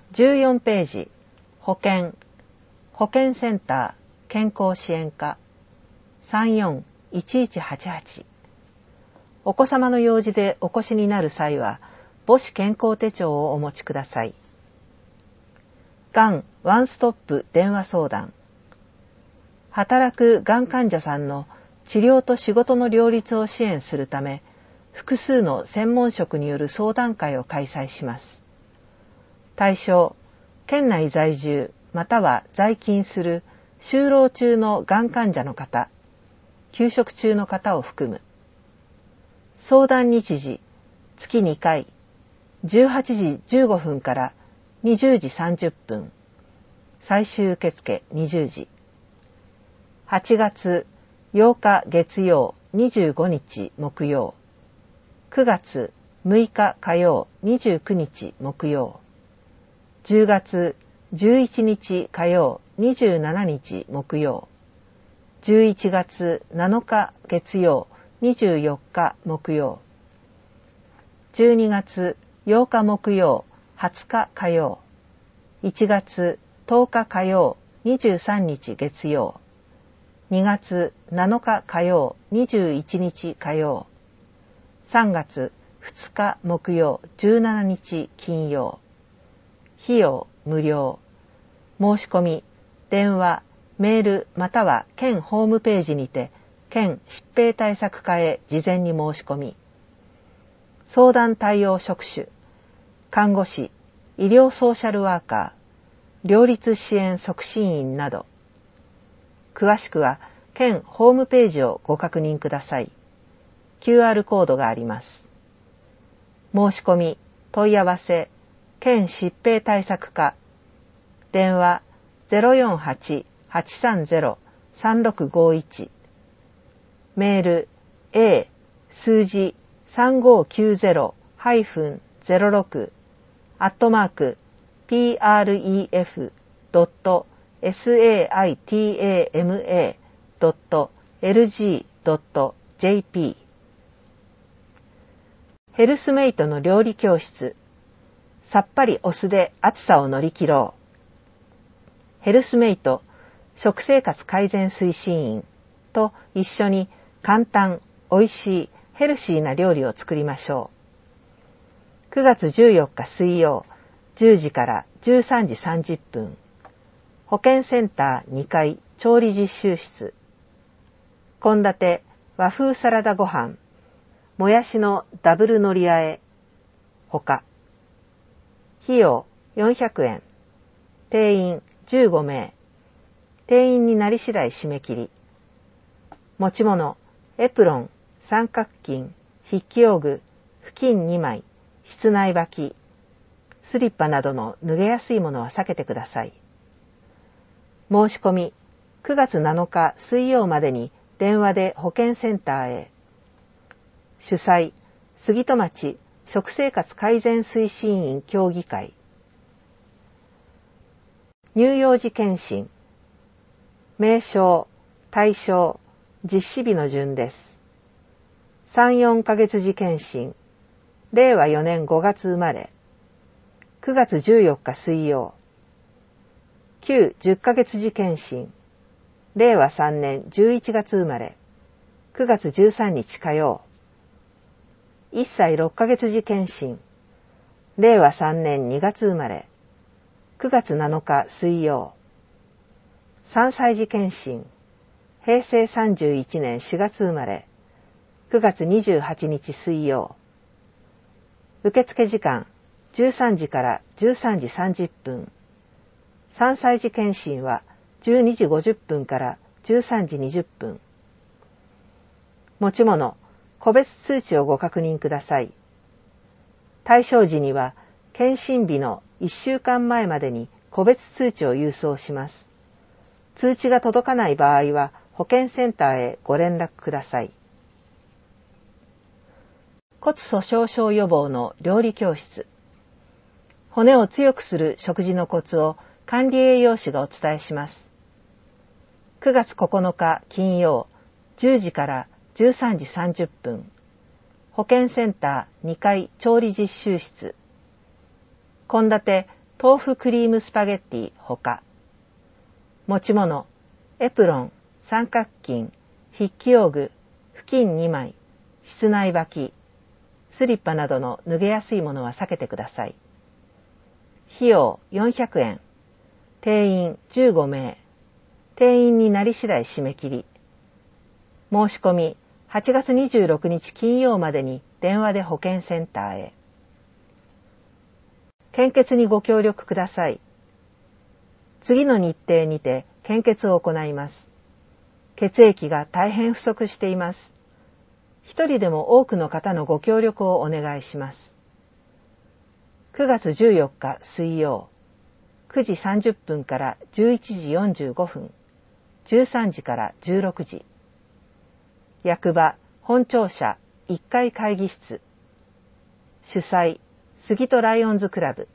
14ページ、保健センター健康支援課 34-1188。お子様の用事でお越しになる際は母子健康手帳をお持ちください。がんワンストップ電話相談。働くがん患者さんの治療と仕事の両立を支援するため、複数の専門職による相談会を開催します。対象、県内在住または在勤する就労中のがん患者の方、休職中の方を含む。相談日時、月2回、18時15分から20時30分、最終受付20時。8月8日月曜25日木曜、9月6日火曜29日木曜、10月11日火曜27日木曜、11月7日月曜24日木曜、12月8日木曜20日火曜、1月10日火曜23日月曜、2月7日火曜21日火曜、3月2日木曜17日金曜。費用無料。申し込み、電話、メールまたは県ホームページにて県疾病対策課へ事前に申し込み。相談対応職種、看護師、医療ソーシャルワーカー、両立支援促進員など。詳しくは県ホームページをご確認ください。QR コードがあります。申し込み、問い合わせ、県疾病対策課、電話 048-830-3651、メール a 数字3590-06 @pref.saitama.lg.jp。 ヘルスメイトの料理教室。さっぱりお酢で暑さを乗り切ろう。ヘルスメイト食生活改善推進員と一緒に簡単、おいしい、ヘルシーな料理を作りましょう。9月14日水曜10時から13時30分。保健センター2階調理実習室。献立和風サラダご飯、もやしのダブル海苔和え、ほか。費用400円。定員15名。定員になり次第締め切り。持ち物、エプロン、三角巾、筆記用具、布巾2枚、室内履き、スリッパなどの脱げやすいものは避けてください。申し込み、9月7日水曜までに電話で保健センターへ。主催、杉戸町食生活改善推進員協議会。乳幼児健診。名称、対象、実施日の順です。3、4ヶ月時健診。令和4年5月生まれ。9月14日水曜。9、10ヶ月時健診。令和3年11月生まれ。9月13日火曜。1歳6ヶ月時健診。令和3年2月生まれ。9月7日水曜。3歳児健診。平成31年4月生まれ。9月28日水曜。受付時間13時から13時30分。3歳児健診は12時50分から13時20分。持ち物、個別通知をご確認ください。対象時には、検診日の1週間前までに個別通知を郵送します。通知が届かない場合は、保健センターへご連絡ください。骨粗鬆症予防の料理教室。骨を強くする食事のコツを管理栄養士がお伝えします。9月9日金曜10時から13時30分。保健センター2階調理実習室。献立豆腐クリームスパゲッティほか。持ち物、エプロン、三角巾、筆記用具、布巾2枚、室内履き、スリッパなどの脱げやすいものは避けてください。費用400円。定員15名。定員になり次第締め切り。申し込み8月26日金曜までに電話で保健センターへ。献血にご協力ください。次の日程にて献血を行います。血液が大変不足しています。一人でも多くの方のご協力をお願いします。9月14日水曜、9時30分から11時45分、13時から16時。役場本庁舎1階会議室。主催杉戸ライオンズクラブ。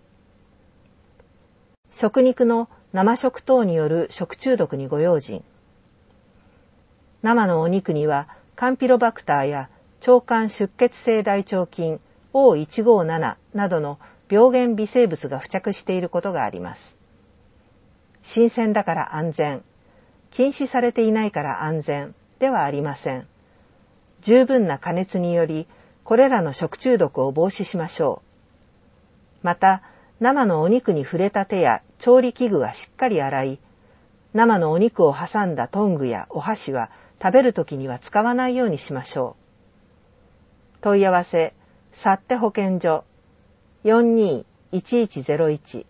食肉の生食等による食中毒にご用心。生のお肉にはカンピロバクターや腸管出血性大腸菌 O157 などの病原微生物が付着していることがあります。新鮮だから安全、禁止されていないから安全ではありません。十分な加熱によりこれらの食中毒を防止しましょう。また生のお肉に触れた手や調理器具はしっかり洗い、生のお肉を挟んだトングやお箸は食べるときには使わないようにしましょう。問い合わせ、さって保健所 42-1101。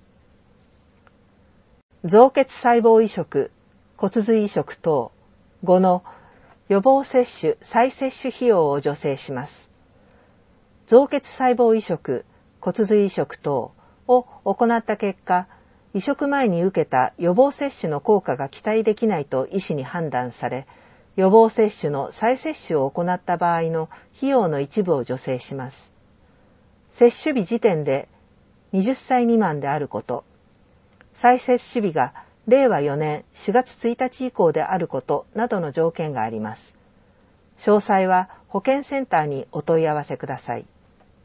造血細胞移植、骨髄移植等5の予防接種・再接種費用を助成します。造血細胞移植、骨髄移植等を行った結果、移植前に受けた予防接種の効果が期待できないと医師に判断され、予防接種の再接種を行った場合の費用の一部を助成します。接種日時点で20歳未満であること、再接種日が令和4年4月1日以降であることなどの条件があります。詳細は保健センターにお問い合わせください。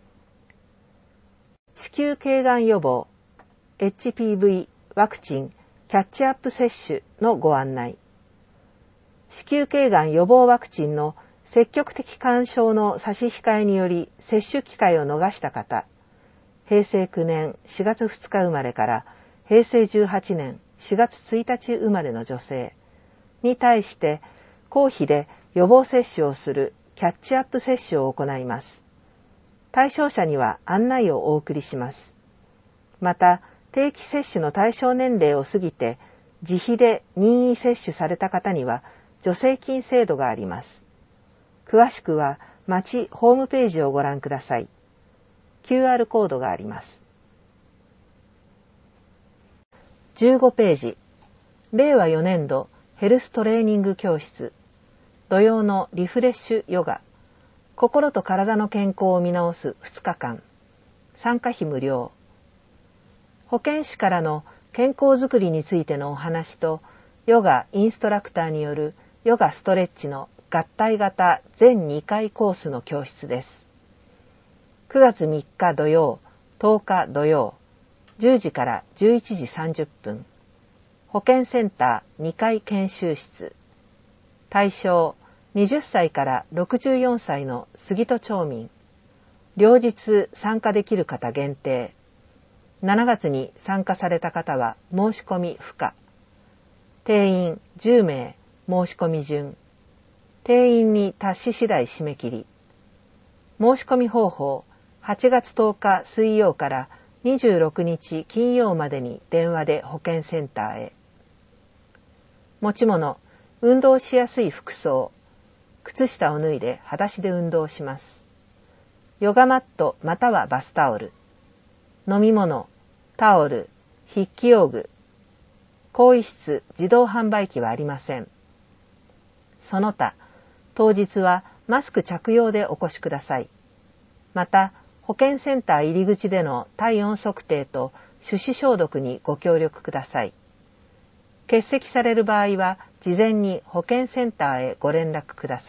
子宮頸がん予防、HPV ワクチンキャッチアップ接種のご案内。子宮頸がん予防ワクチンの積極的勧奨の差し控えにより接種機会を逃した方、平成9年4月2日生まれから平成18年4月1日生まれの女性に対して公費で予防接種をするキャッチアップ接種を行います。対象者には案内をお送りします。また、定期接種の対象年齢を過ぎて自費で任意接種された方には助成金制度があります。詳しくは町ホームページをご覧ください。QR コードがあります。15ページ、令和4年度ヘルストレーニング教室、土曜のリフレッシュヨガ、心と体の健康を見直す2日間、参加費無料。保健師からの健康づくりについてのお話と、ヨガインストラクターによるヨガストレッチの合体型全2回コースの教室です。9月3日土曜、10日土曜、10時から11時30分。保健センター2階研修室。対象、20歳から64歳の杉戸町民。両日参加できる方限定。7月に参加された方は申し込み不可。定員10名申し込み順。定員に達し次第締め切り。申し込み方法、8月10日水曜から26日金曜までに電話で保健センターへ。持ち物、運動しやすい服装。靴下を脱いで裸足で運動します。ヨガマットまたはバスタオル。飲み物、タオル、筆記用具。更衣室自動販売機はありません。その他、当日はマスク着用でお越しください。また、保健センター入り口での体温測定と手指消毒にご協力ください。欠席される場合は、事前に保健センターへご連絡くだ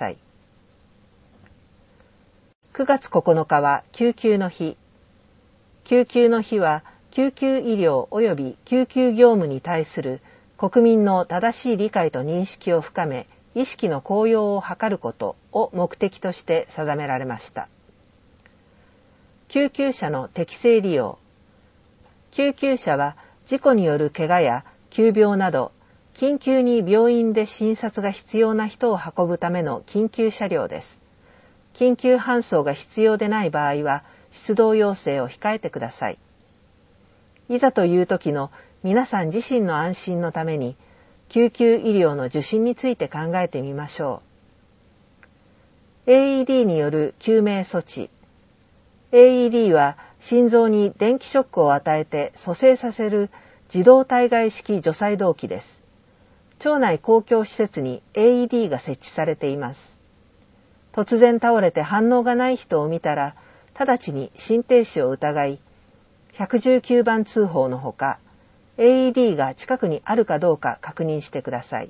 さい。9月9日は救急の日。救急の日は救急医療及び救急業務に対する国民の正しい理解と認識を深め、意識の高揚を図ることを目的として定められました。救急車の適正利用。救急車は事故による怪我や急病など、緊急に病院で診察が必要な人を運ぶための緊急車両です。緊急搬送が必要でない場合は、出動要請を控えてください。いざという時の皆さん自身の安心のために、救急医療の受診について考えてみましょう。AED による救命措置。AED は心臓に電気ショックを与えて蘇生させる自動体外式除細動器です。町内公共施設に AED が設置されています。突然倒れて反応がない人を見たら、直ちに心停止を疑い、119番通報のほか、AED が近くにあるかどうか確認してください。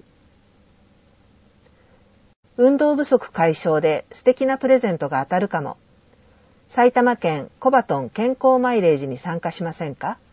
運動不足解消で素敵なプレゼントが当たるかも。埼玉県コバトン健康マイレージに参加しませんか？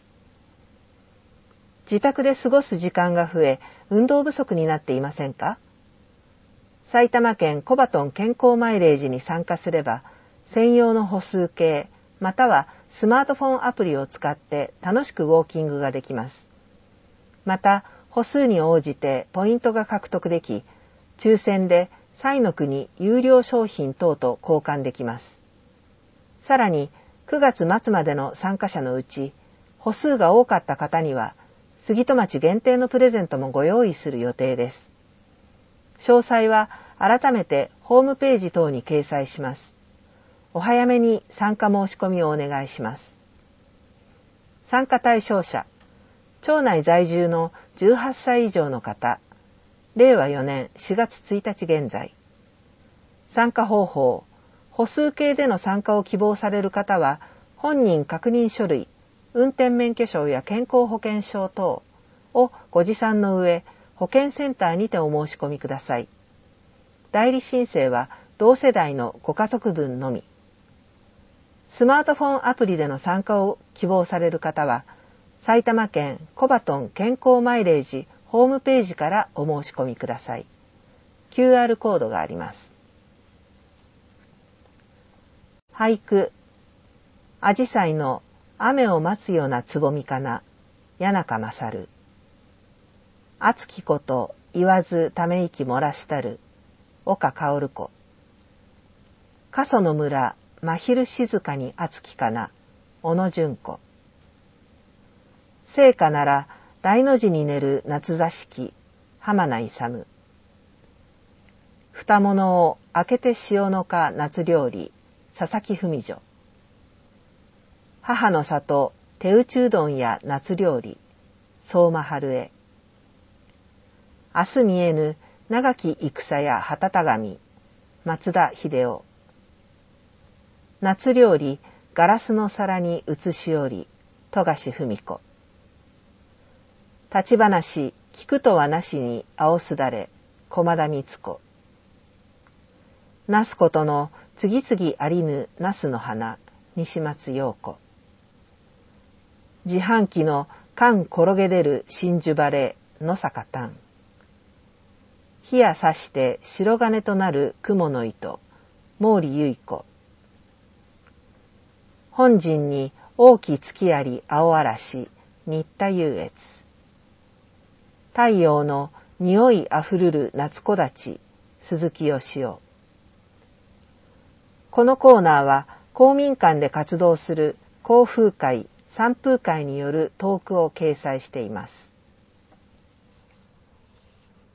自宅で過ごす時間が増え、運動不足になっていませんか？埼玉県コバトン健康マイレージに参加すれば、専用の歩数計、またはスマートフォンアプリを使って楽しくウォーキングができます。また、歩数に応じてポイントが獲得でき、抽選で彩の国有料商品等と交換できます。さらに、9月末までの参加者のうち、歩数が多かった方には、杉戸町限定のプレゼントもご用意する予定です。詳細は改めてホームページ等に掲載します。お早めに参加申し込みをお願いします。参加対象者、町内在住の18歳以上の方、令和4年4月1日現在。参加方法、歩数計での参加を希望される方は、本人確認書類、運転免許証や健康保険証等をご持参の上、保健センターにてお申し込みください。代理申請は同世代のご家族分のみ。スマートフォンアプリでの参加を希望される方は、埼玉県コバトン健康マイレージホームページからお申し込みください。QR コードがあります。俳句。あじさいの雨を待つようなつぼみかな、谷中勝。熱きこと言わずため息漏らしたる、岡薫子。過疎の村、真昼静かに熱きかな、小野純子。聖火なら大の字に寝る夏座敷、浜名勇。二物を開けて塩のか夏料理、佐々木文女。母の里、手打ちうどんや夏料理、相馬春江。明日見えぬ長き戦や旗田神、松田秀夫。夏料理、ガラスの皿に移しおり、富樫文子。立ち話、聞くとはなしに青すだれ、駒田光子。なすことの次々ありぬなすの花、西松陽子。自販機の缶転げ出る真珠バレ、野坂丹。火やさして白金となる雲の糸、毛利結子。本陣に大き月あり青嵐、新田優越。太陽の匂いあふるる夏木立、鈴木義雄。このコーナーは公民館で活動する広風会、散風会によるトークを掲載しています。